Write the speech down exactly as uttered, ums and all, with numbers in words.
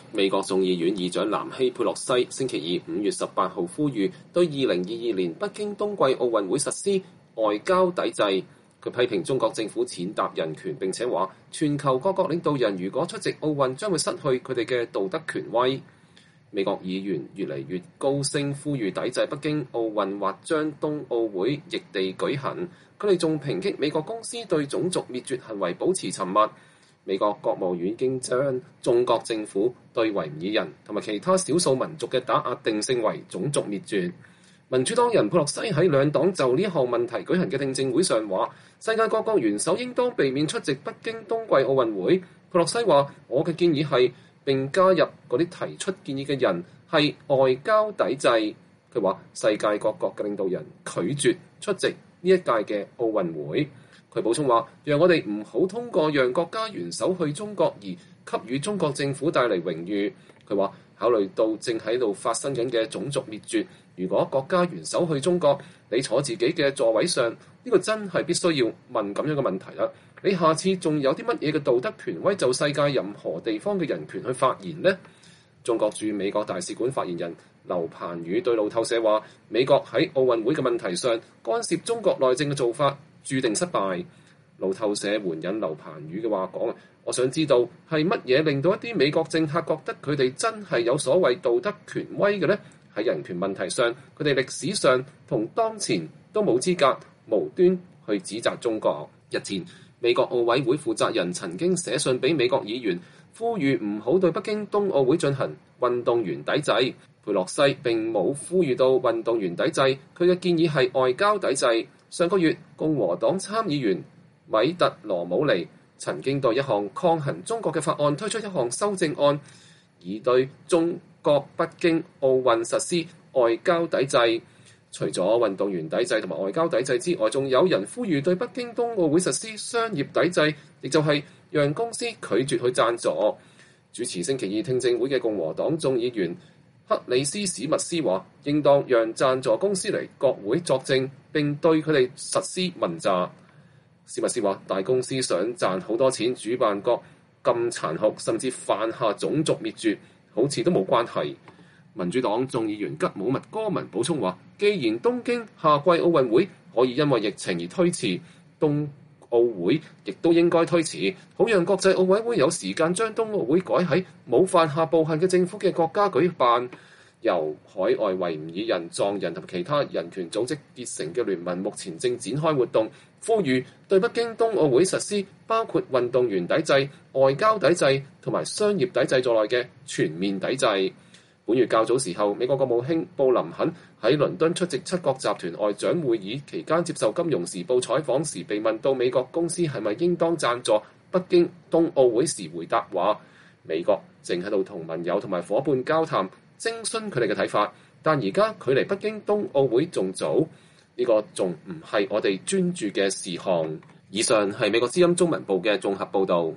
美國眾議院議長南希佩洛西星期二五月十八號呼籲對二零二二年北京冬季奧運會實施外交抵制。佢批評中國政府踐踏人權，並且話全球各國領導人如果出席奧運將會失去佢哋嘅道德權威。美國議員越嚟越高聲呼籲抵制北京奧運或將冬奧會逆地舉行。佢哋仲抨擊美國公司對種族滅絕行為保持沉默。美國國務院已經將中國政府對維吾爾人同埋其他少數民族嘅打壓定性為種族滅絕。民主黨人佩洛西喺兩黨就呢一項問題舉行嘅聽證會上話，世界各國元首應當避免出席北京冬季奧運會。佩洛西話：我嘅建議係並加入嗰啲提出建議嘅人係外交抵制。佢話世界各國嘅領導人拒絕出席呢一屆嘅奧運會。佢補充話：讓我哋唔好通過讓國家元首去中國而給予中國政府帶嚟榮譽。佢話考慮到正喺度發生緊嘅種族滅絕，如果國家元首去中國，你坐自己嘅座位上，呢個真係必須要問咁樣嘅問題啦。你下次仲有啲乜嘢嘅道德權威就世界任何地方嘅人權去發言呢？中國駐美國大使館發言人劉鵬宇對路透社話：美國喺奧運會嘅問題上干涉中國內政嘅做法注定失敗。路透社援引劉鵬宇嘅話講：我想知道係乜嘢令到一啲美國政客覺得佢哋真係有所謂道德權威嘅呢？喺人權問題上，佢哋歷史上同當前都冇資格無端去指責中國。日前，美國奧委會負責人曾經寫信俾美國議員，呼籲唔好對北京冬奧會進行運動員抵制。佩洛西並冇呼籲到運動員抵制，佢嘅建議係外交抵制。上個月，共和黨參議員米特羅姆尼曾經對一項抗衡中國嘅法案推出一項修正案，以對中國北京奧運實施外交抵制。除咗運動員抵制同埋外交抵制之外，仲有人呼籲對北京冬奧會實施商業抵制，亦就係讓公司拒絕去贊助。主持星期二聽證會嘅共和黨眾議員克里斯史密斯話，應當讓贊助公司嚟國會作證，並對佢哋實施問責。史密斯話，大公司想賺好多錢，主辦國咁殘酷，甚至犯下種族滅絕，好似都冇關係。民主黨眾議員吉姆麥戈文補充話，既然東京夏季奧運會可以因為疫情而推遲，冬奧會亦都應該推遲，好讓國際奧委會有時間將冬奧會改喺冇犯下暴行嘅政府嘅國家舉辦。由海外維吾爾人、藏人同其他人權組織結成嘅聯盟目前正展開活動，呼籲對北京冬奧會實施包括運動員抵制、外交抵制同埋商業抵制在內嘅全面抵制。本月較早時候，美國國務卿布林肯喺倫敦出席七國集團外長會議期間接受《金融時報》採訪時，被問到美國公司係咪應當贊助北京冬奧會時，回答話：美國正喺度同盟友同埋伙伴交談，徵詢佢哋嘅睇法，但而家距離北京冬奧會仲早，呢個仲唔係我哋專注嘅事項。以上係美國之音中文部嘅綜合報導。